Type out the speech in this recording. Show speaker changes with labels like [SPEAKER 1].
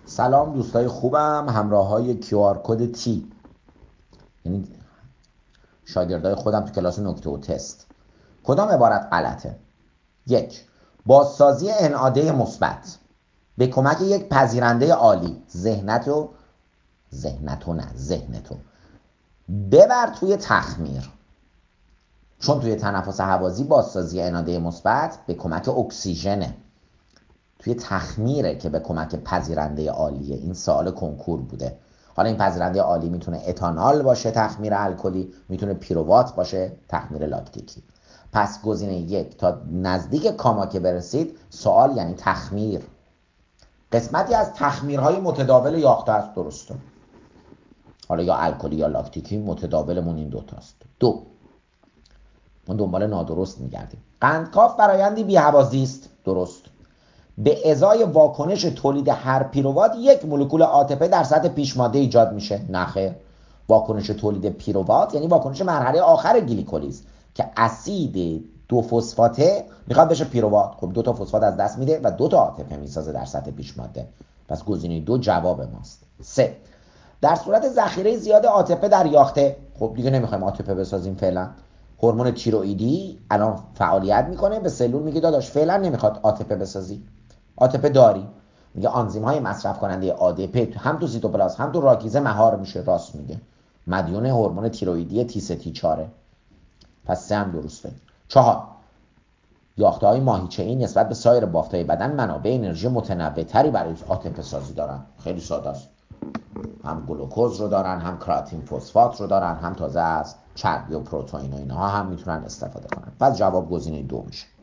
[SPEAKER 1] سلام دوستای خوبم، همراه های QR کد تی، یعنی شاگردای خودم تو کلاس نکته و تست. کدام عبارت غلطه؟ 1. بازسازی انعاده مثبت به کمک یک پذیرنده عالی ذهنتو ببر توی تخمیر. چون توی تنفس هوازی بازسازی انعاده مثبت به کمک اکسیژنه، توی تخمیره که به کمک پذیرنده عالیه. این سوال کنکور بوده. حالا این پذیرنده عالی میتونه اتانال باشه، تخمیر الکلی، میتونه پیروات باشه، تخمیر لاکتیکی. پس گزینه 1 تا نزدیک کاما که برسید سوال یعنی تخمیر. قسمتی از تخمیرهای متداول یاخته است، درسته. حالا یا الکلی یا لاکتیکی، متداولمون این دوتاست. 2. ما دنبال نادرست میگردیم. قندکاف فرایندی بی‌هوازی است، درست. به ازای واکنش تولید هر پیروات یک مولکول ATP در سطح پیشماده ایجاد میشه. نخیر. واکنش تولید پیروات یعنی واکنش مرحله آخر گلیکولیز که اسید 2 فسفاته میخواد بشه پیروات. خب 2 تا فسفات از دست میده و 2 تا ATP میسازه در سطح پیشماده. پس گزینه 2 جواب ماست. 3. در صورت ذخیره زیاد ATP در یاخته، خب دیگه نمیخوایم ATP بسازیم فعلا. هورمون تیروئیدی الان فعالیت میکنه، به سلول میگه داداش فعلا نمیخواد ATP بسازی. ATP داری، میگه آنزیم های مصرف کننده ADP هم تو سیتوپلازم هم تو راکیزه مهار میشه. راست میگه، مدیون هورمون تیروئیدی T3T4. پس 3 هم درسته. 4. یاخته های ماهیچه‌ای نسبت به سایر بافت‌های بدن منابع انرژی متنوع‌تری برای ATP سازی دارن. خیلی ساده است. هم گلوکوز رو دارن، هم کراتین فسفات رو دارن، هم تازه از چربی و پروتئین و اینها هم میتونن استفاده کنن. پس جواب گزینه 2 میشه.